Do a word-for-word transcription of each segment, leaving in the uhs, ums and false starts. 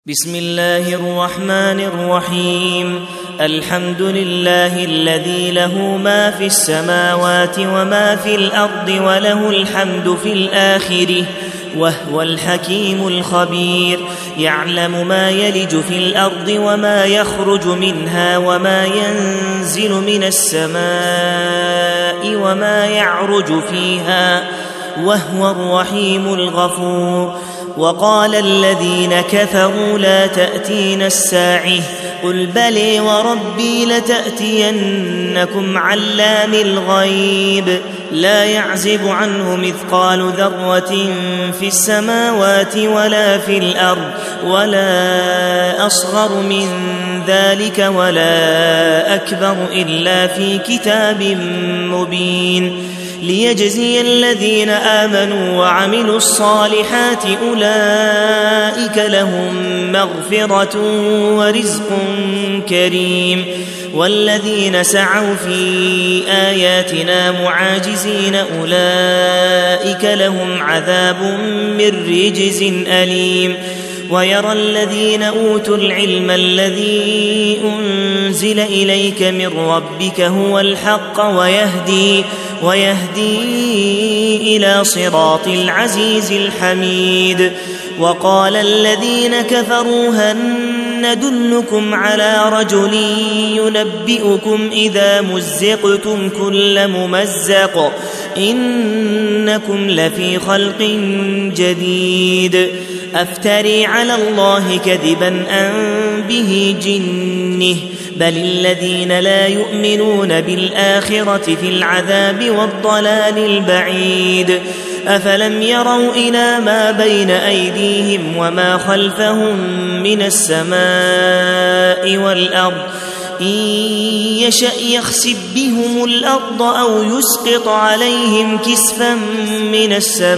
بسم الله الرحمن الرحيم. الحمد لله الذي له ما في السماوات وما في الأرض وله الحمد في الآخرة وهو الحكيم الخبير. يعلم ما يلج في الأرض وما يخرج منها وما ينزل من السماء وما يعرج فيها وهو الرحيم الغفور. وقال الذين كفروا لا تأتينا الساعة قل بلى وربي لتأتينكم علام الغيب لا يعزب عنه مثقال ذرة في السماوات ولا في الأرض ولا أصغر من ذلك ولا أكبر إلا في كتاب مبين ليجزي الذين آمنوا وعملوا الصالحات أولئك لهم مغفرة ورزق كريم. والذين سعوا في آياتنا معاجزين أولئك لهم عذاب من رجز أليم. ويرى الذين أوتوا العلم الذي أنزل إليك من ربك هو الحق ويهدي ويهدي إلى صراط العزيز الحميد. وقال الذين كفروا هل ندلكم على رجل ينبئكم إذا مزقتم كل ممزق إنكم لفي خلق جديد أفتري على الله كذبا أم به جنه بل الذين لا يؤمنون بالآخرة في العذاب والضلال البعيد. أفلم يروا إلى ما بين أيديهم وما خلفهم من السماء والأرض إن يشأ يخسف بهم الأرض أو يسقط عليهم كسفا من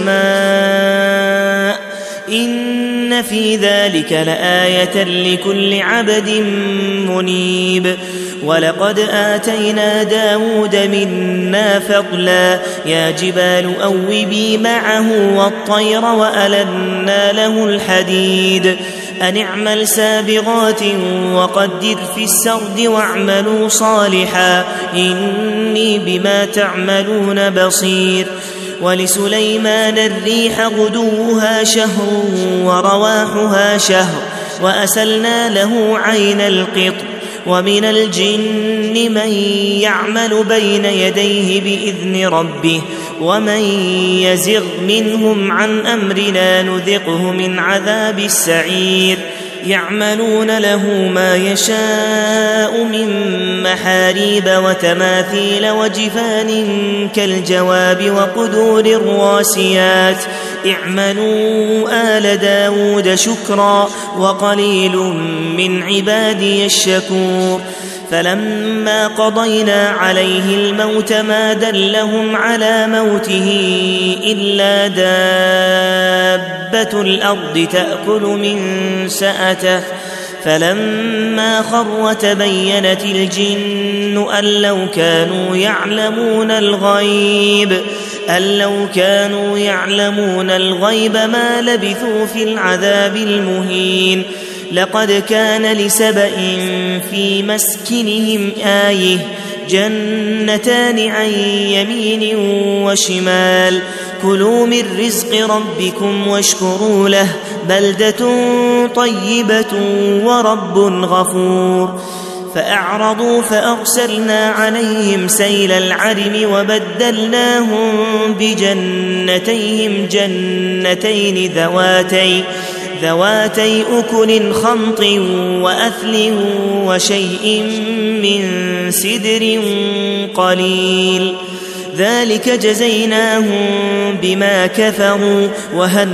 السماء إن في ذلك لآية لكل عبد منيب. ولقد آتينا داود منا فضلا يا جبال أوبي معه والطير وألنا له الحديد أن اعمل سابغات وقدر في السرد واعملوا صالحا إني بما تعملون بصير. ولسليمان الريح غدوها شهر ورواحها شهر وأسلنا له عين القطر. ومن الجن من يعمل بين يديه بإذن ربه ومن يزغ منهم عن أمرنا نذقه من عذاب السعير. يعملون له ما يشاء من محاريب وتماثيل وجفان كالجواب وقدور الراسيات اعملوا آل داود شكرا وقليل من عبادي الشكور. فلما قضينا عليه الموت ما دلهم على موته إلا دابة الأرض تأكل من سأته فلما خر تبينت الجن أن لو كانوا يعلمون الغيب أن لو كانوا يعلمون الغيب ما لبثوا في العذاب المهين. لقد كان لسبإ في مسكنهم آية جنتان عن يمين وشمال كلوا من رزق ربكم واشكروا له بلدة طيبة ورب غفور. فأعرضوا فأرسلنا عليهم سيل العرم وبدلناهم بجنتيهم جنتين ذواتي ذواتي أكل خمط وأثل وشيء من سدر قليل ذلك جزيناهم بما كفروا وهل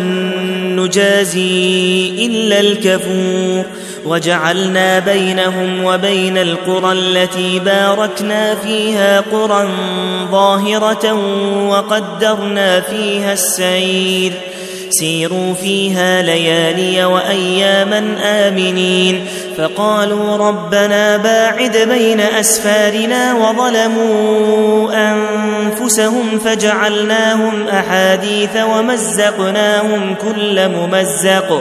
نجازي إلا الكفور. وجعلنا بينهم وبين القرى التي باركنا فيها قرى ظاهرة وقدرنا فيها السير سيروا فيها ليالي وأياما آمنين. فقالوا ربنا باعد بين أسفارنا وظلموا أنفسهم فجعلناهم أحاديث ومزقناهم كل ممزق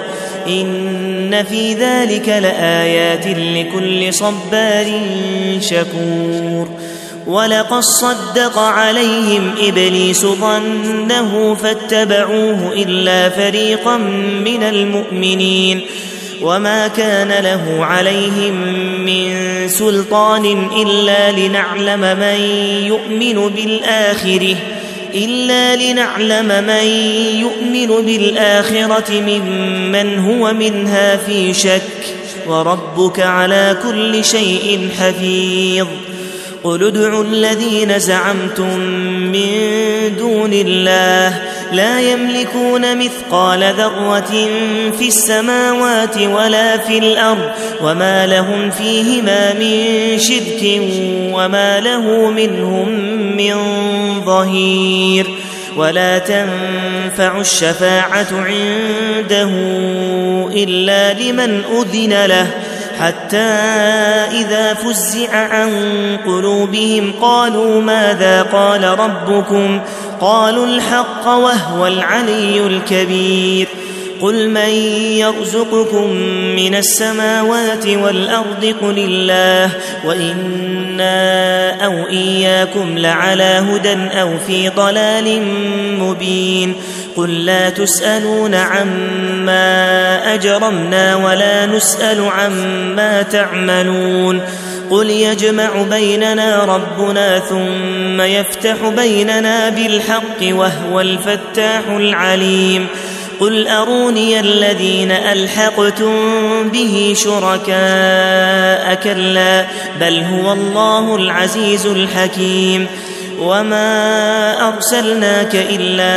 إن في ذلك لآيات لكل صبار شكور ولقد صدق عليهم إبليس ظنه فاتبعوه إلا فريقا من المؤمنين وما كان له عليهم من سلطان إلا لنعلم من يؤمن بالآخرة إلا لنعلم من يؤمن بالآخرة ممن هو منها في شك وربك على كل شيء حفيظ قل ادعوا الذين زعمتم من دون الله لا يملكون مثقال ذرة في السماوات ولا في الأرض وما لهم فيهما من شرك وما له منهم من ظهير ولا تنفع الشفاعة عنده إلا لمن أذن له حتى إذا فزع عن قلوبهم قالوا ماذا قال ربكم قالوا الحق وهو العلي الكبير قل من يرزقكم من السماوات والأرض قل الله وإنا أو إياكم لعلى هدى أو في ضلال مبين قل لا تسألون عما أجرمنا ولا نسأل عما تعملون قل يجمع بيننا ربنا ثم يفتح بيننا بالحق وهو الفتاح العليم قل أروني الذين ألحقتم به شركاء كلا بل هو الله العزيز الحكيم وما أرسلناك إلا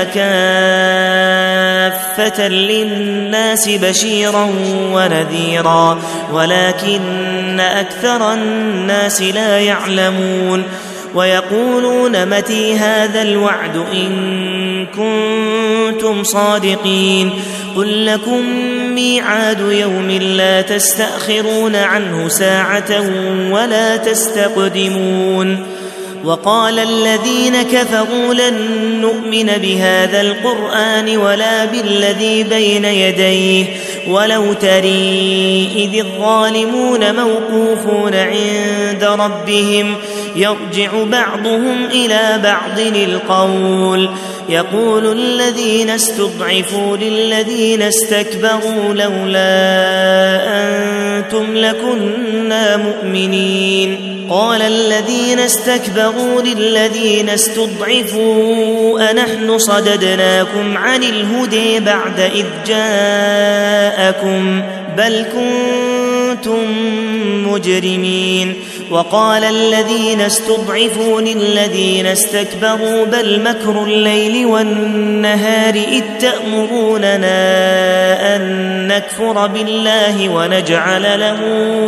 كافة للناس بشيرا ونذيرا ولكن أكثر الناس لا يعلمون ويقولون متى هذا الوعد إن كنتم صادقين قل لكم ميعاد يوم لا تستأخرون عنه ساعة ولا تستقدمون وقال الذين كفروا لن نؤمن بهذا القرآن ولا بالذي بين يديه ولو ترى إذ الظالمون موقوفون عند ربهم يرجع بعضهم إلى بعض القول يقول الذين استضعفوا للذين استكبروا لولا أنتم لكنا مؤمنين قال الذين استكبروا للذين استضعفوا أنحن صددناكم عن الهدى بعد إذ جاءكم بل كنتم مجرمين وقال الذين استضعفوا للذين استكبروا بل مكر الليل والنهار إذ تأمروننا أن نكفر بالله ونجعل له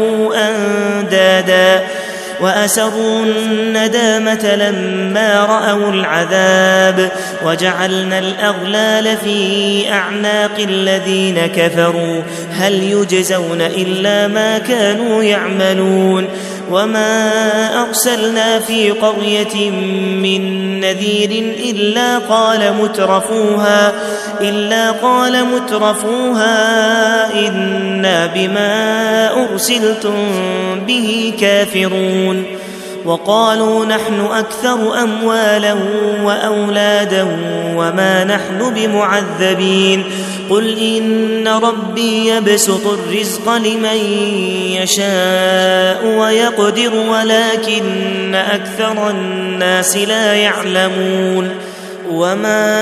أندادا وأسروا الندامة لما رأوا العذاب وجعلنا الأغلال في أعناق الذين كفروا هل يجزون إلا ما كانوا يعملون وما أرسلنا في قرية من نذير إلا قال مترفوها إلا قال مترفوها إنا بما أرسلتم به كافرون وقالوا نحن أكثر أموالا وأولادا وما نحن بمعذبين قل إن ربي يبسط الرزق لمن يشاء ويقدر ولكن أكثر الناس لا يعلمون وما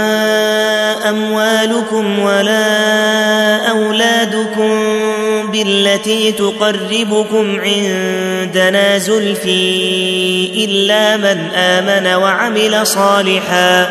أموالكم ولا أولادكم بالتي تقربكم عندنا زلفي إلا من آمن وعمل صالحا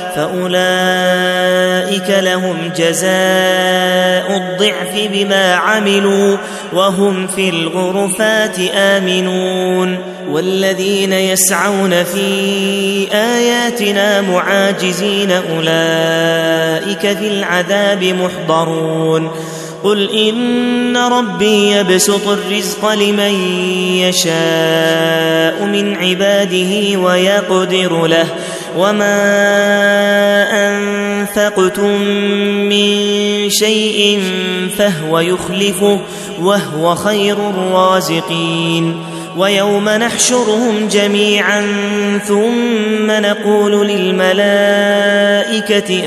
فأولئك لهم جزاء الضعف بما عملوا وهم في الغرفات آمنون والذين يسعون في آياتنا معاجزين أولئك في العذاب محضرون قل إن ربي يبسط الرزق لمن يشاء من عباده ويقدر له وما أنتم أنفقتم من شيء فهو يخلفه وهو خير الرازقين ويوم نحشرهم جميعا ثم نقول للملائكة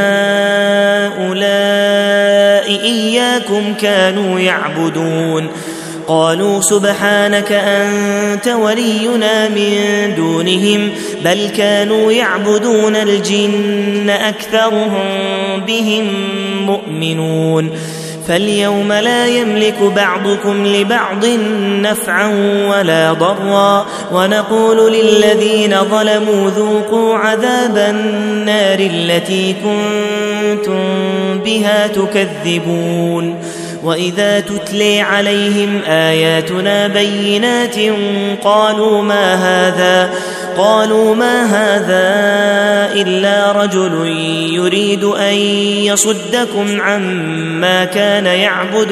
أهؤلاء إياكم كانوا يعبدون قالوا سبحانك أنت ولينا من دونهم بل كانوا يعبدون الجن أكثرهم بهم مؤمنون فاليوم لا يملك بعضكم لبعض نفعا ولا ضرا ونقول للذين ظلموا ذوقوا عذاب النار التي كنتم بها تكذبون وإذا تتلي عليهم آياتنا بينات قالوا ما هذا قالوا ما هذا إلا رجل يريد أن يصدكم عما كان يعبد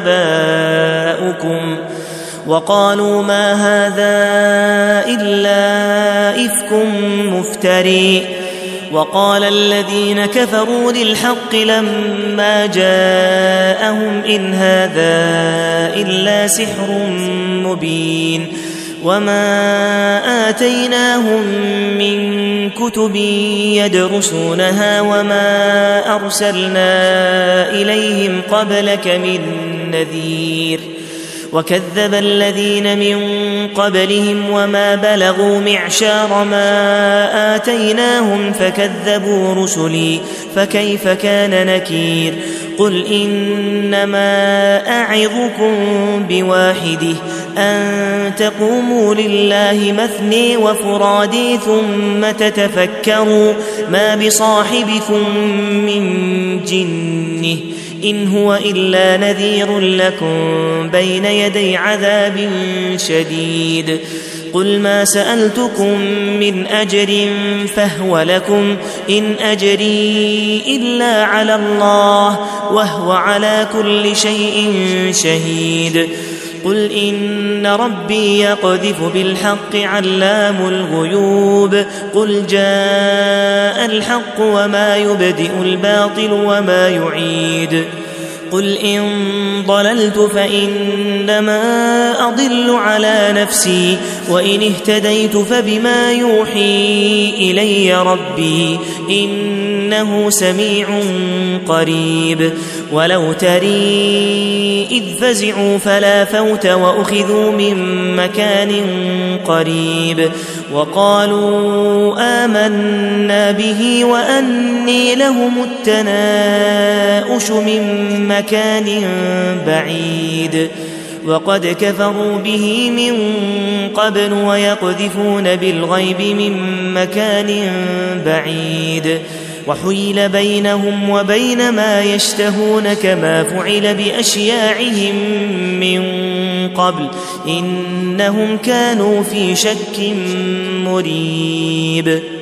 آباؤكم وقالوا ما هذا إلا إفك مفتري وقال الذين كفروا للحق لما جاءهم إن هذا إلا سحر مبين وما آتيناهم من كتب يدرسونها وما أرسلنا إليهم قبلك من نذير وكذب الذين من قبلهم وما بلغوا معشار ما آتيناهم فكذبوا رسلي فكيف كان نكير قل إنما أعظكم بواحده أن تقوموا لله مثني وفرادي ثم تتفكروا ما بصاحبكم من جنه إن هو إلا نذير لكم بين يدي عذاب شديد قل ما سألتكم من أجر فهو لكم إن أجري إلا على الله وهو على كل شيء شهيد قل إن ربي يقذف بالحق علام الغيوب قل جاء الحق وما يبدئ الباطل وما يعيد قل إن ضللت فإنما أضل على نفسي وإن اهتديت فبما يوحي إلي ربي إنه سميع قريب ولو تري إذ فزعوا فلا فوت وأخذوا من مكان قريب وقالوا آمنا به وأني لهم التناؤش من مكان بعيد وقد كفروا به من قبل ويقذفون بالغيب من مكان بعيد وحيل بينهم وبين ما يشتهون كما فعل بأشياعهم من قبل إنهم كانوا في شك مريب